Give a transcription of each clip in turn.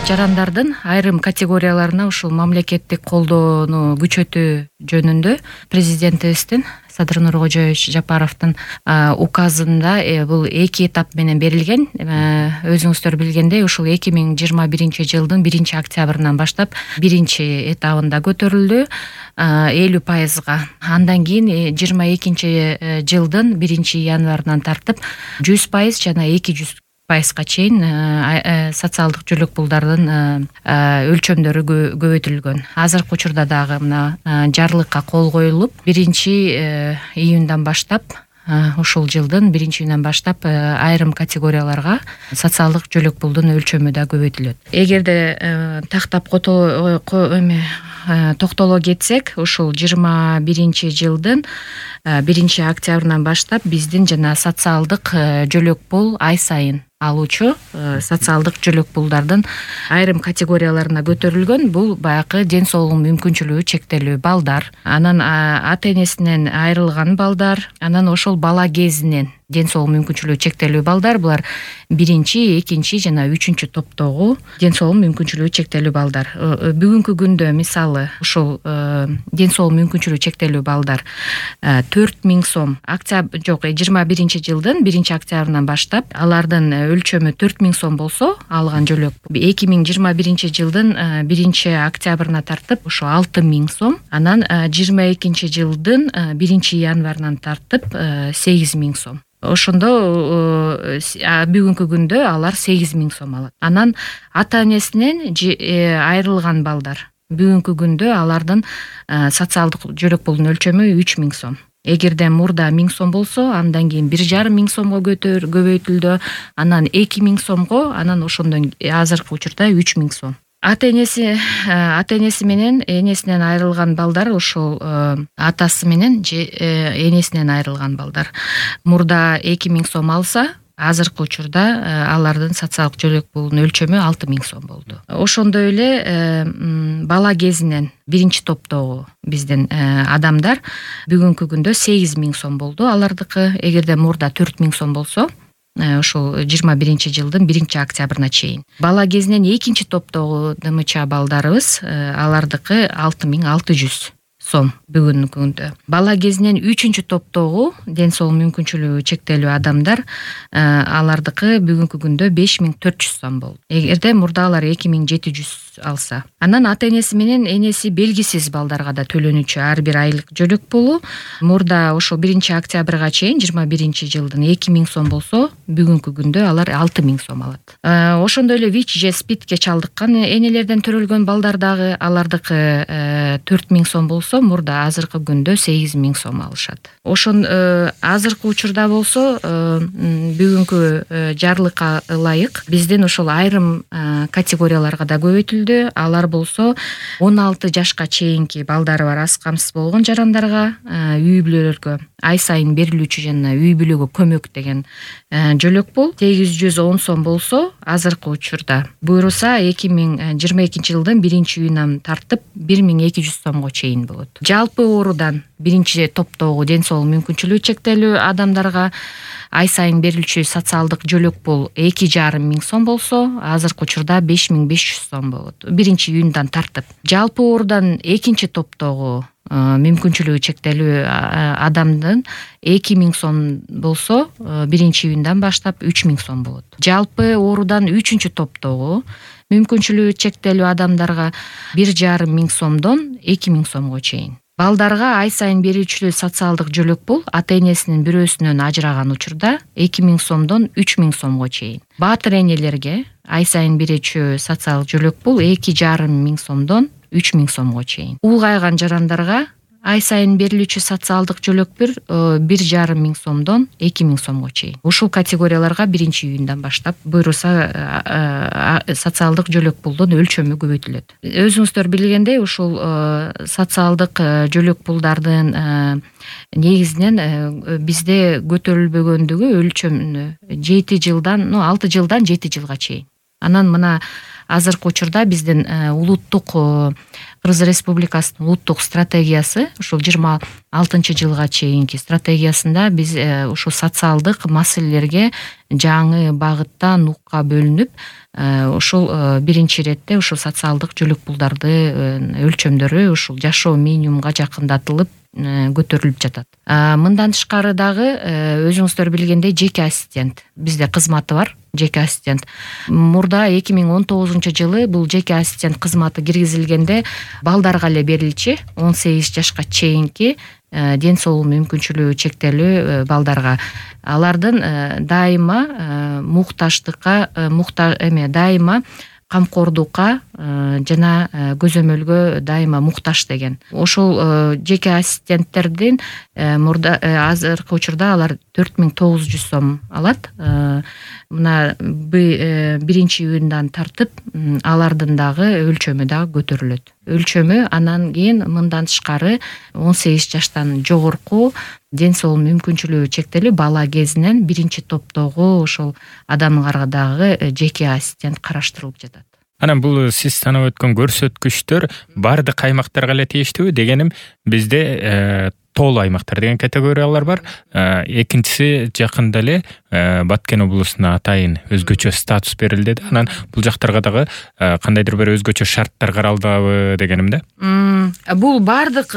жарандардын айрым категорияларына ушул мамлекеттик колдоону күчөтүү жөнүндө президентибиздин Садыр Нуркожоевич Жапаровдун указында бул 2 этап менен берилген. Өзүңүздөр билгендей, ушул 2021 жылдын 1 октябрынан баштап 1 этабында көтөрүлдү 50%. Андан кийин 22 жылдын 1 январынан тартып 100% жана 200%га чейин социалдык жөлөк пулдардын өлчөмдөрү көбөйтүлгөн. Азыркы учурда дагы мына жарлыкка кол коюлуп 1 июндан баштап ушул жылдын 1 июндан баштап айрым категорияларга социалдык жөлөк пулдун өлчөмү да көбөйтүлөт. Эгерде тактап токтоло кетсек, ушул 21 жылдын 1 октябрынан баштап биздин жана социалдык жөлөк пул ай сайын алуучу социалдык жөлөк пулдардын айрым категорияларына көтөрүлгөн. Бул баягы ден соолугу мүмкүнчүлүгү чектелүү балдар, анан ата энесинен айрылган балдар, анан ошол бала кезинен ден соолугу мүмкүнчүлүгү чектелүү балдар. Булар 1, 2 жана 3 топтогу ден соолугу мүмкүнчүлүгү чектелүү балдар. Бүгүнкү күндө мисалы ушул ден соолугу мүмкүнчүлүгү чектелүү балдар 4000 сом 21 жылдын 1 октябрынан баштап алардын өлчөмү 4000 сом болсо, алган жөлөк 2021 жылдын 1 октябрына тартып ошо 6000 сом, анан 22 жылдын 1 январынан тартып 8000 сом. Ошондо бүгүнкү күндө алар 8000 сом алат. Анан ата энесинен айрылган балдар бүгүнкү күндө алардын социалдык жөлөк пулдун өлчөмү 3000 сом. Эгерде мурда 1000 сом болсо, андан кийин 1,5 сомго көбөйтүлдү, анан 2000 сомго, анан ошондон азыркы учурда 3000 сом. Ата энеси менен энесинен айрылган балдар, ошол атасы менен энесинен айрылган балдар мурда 2000 сом алса, азыркы учурда алардын социалдык жөлөк пулунун өлчөмү 6000 сом болду. Ошондой эле бала кезинен 1 топтогу биздин адамдар бүгүнкү күндө 8000 сом болду алардыкы. Эгерде мурда 4000 сом болсо, ошол 21 жылдын 1 октябрына чейин. Бала кезинен 2 топтогу ДМЧ балдарыбыз алардыкы 6600 сом бүгүнкү күндө. Бала кезинен 3 топтогу ден соолугу мүмкүнчүлүгү чектелүү адамдар алардыкы бүгүнкү күндө 5400 сом болду. Эгерде мурда алар 2700 алса. Анан ата энеси менен энеси белгисиз балдарга да төлөнүүчү ар бир айлык жөлөк пулу мурда ошол 1 октябрга чейин 21 жылдын 2000 сом болсо, бүгүнкү күндө алар 6000 сом алат. Ошондой эле ВИЧ же СПИДке чалдыккан энелерден төрөлгөн балдар дагы алардыкы 4000 сом болсо, мурда азыркы күндө 8000 сом алышат. Ошон азыркы учурда болсо, бүгүнкү жарлыкка ылайык биздин ошол айрым категорияларга да көбөйтүлдү. Алар болсо 16 жашка чейинки балдары бар аз камсыз болгон жарандарга үй бүлөлөргө ай сайын берилүүчү жана үй бүлөгө көмөк деген жөлөк пул 810 сом болсо, азыркы учурда буйруса 2022 жылдын 1 июнунан тартып 1200 сомго чейин болот. Жалпы оорудан 1 топтогу ден соолугу мүмкүнчүлүгү чектелүү адамдарга ай сайын берилүүчү социалдык жөлөк пул 2500 сом болсо, азыркы учурда 5500 сом болот. 1 июндан тартып. Жалпы оорудан 2 топтогу мүмкүнчүлүгү чектелүү адамдын 2000 сом болсо, 1 июндан баштап 3000 сом болот. Жалпы оорудан 3 топтогу мүмкүнчүлүгү чектелүү адамдарга 1500 сомдон 2000 сомго чейин. Балдарга ай сайын берүүчү социалдык жөлөк пул ата энесинин бирөөсүнөн ажыраган учурда 2000 сомдон 3000 сомго чейин. Баатыр энелерге ай сайын берүүчү социалдык жөлөк пул 2500 сомдон 3000 сомго чейин. Улгайган жарандарга ай сайын берилүүчү социалдык жөлөк 1500 сомдон 2000 сомго чейин. Ушул категорияларга 1 июндан баштап буйруса социалдык жөлөк пулдун өлчөмү көбөйтүлөт. Өзүңүздөр билгендей, ушул социалдык жөлөк пулдардын негизинен бизде көтөрүлбөгөндүгү өлчөмүнө 6 жылдан 7 жылга чейин. Анан мына азыркы учурда биздин улуттук Кыргыз Республикасынын улуттук стратегиясы ушул 26-жылга чейинки стратегиясында биз ушул социалдык маселелерге жаңы багытта нукка бөлүнүп, ушул биринчи иретте ушул социалдык жөлөк пулдарды өлчөмдөрү ушул жашоо минимумга жакындатылып көтөрүлүп жатат. Мындан тышкары дагы өзүңүздөр билгендей жеке ассистент бизде кызматы бар. Жеке ассистент мурда 2019-жылы бул жеке ассистент кызматы киргизилгенде балдарга эле берилчү, 18 жашка чейинки ден соолугу мүмкүнчүлүгү чектелүү балдарга. Алардын дайыма муктаждыкка дайыма камкордукка жана көзөмөлгө дайыма муктаж деген. Ошол жеке ассистенттердин мурда азыркы учурда алар 4900 сом алат. Мына биринчи июндан тартып алардын дагы өлчөмү дагы көтөрүлөт. Өлчөмү анан кийин мындан тышкары 18 жаштан жогорку ден соолугу мүмкүнчүлүгү чектелүү бала кезинен биринчи топтогу ошол адамдарга дагы жеке ассистент караштырылып жатат. Анан бул сиз санап өткөн көрсөткүчтөр бардык аймактарга эле тийиштүүбү? Дегеним бизде тоолуу аймактар деген категориялар бар. Экинчиси жакында эле Баткен облусуна атайын өзгөчө статус берилди. Анан бул жактарга дагы кандайдыр бир өзгөчө шарттар каралдыбы дегеним да. Бул бардык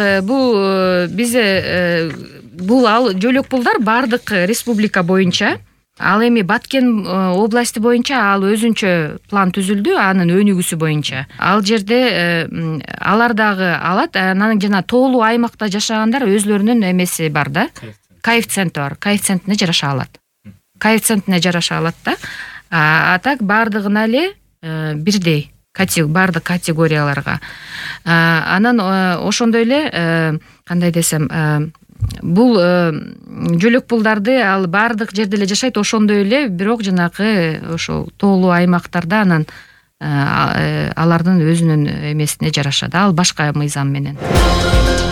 бизде бул жөлөк пулдар бардык республика боюнча. Ал эми Баткен области боюнча ал өзүнчө план түзүлдү, анын өнүгүүсү боюнча. Ал жерде алар дагы алат. Анан жана тоолуу аймакта жашагандар өзлөрүнүн эмеси бар да. Коэффициенти бар. Коэффициентине жараша алат. Коэффициентине жараша алат да. А так бардыгына эле бирдей бардык категорияларга. Анан ошондой эле кандай десем, бул жөлөк пулдарды ал бардык жерде эле жашайт, ошондой эле, бирок жанагы ошол тоолуу аймактарда анан алардын өзүнүн эмесине жараша да, ал башка мыйзам менен.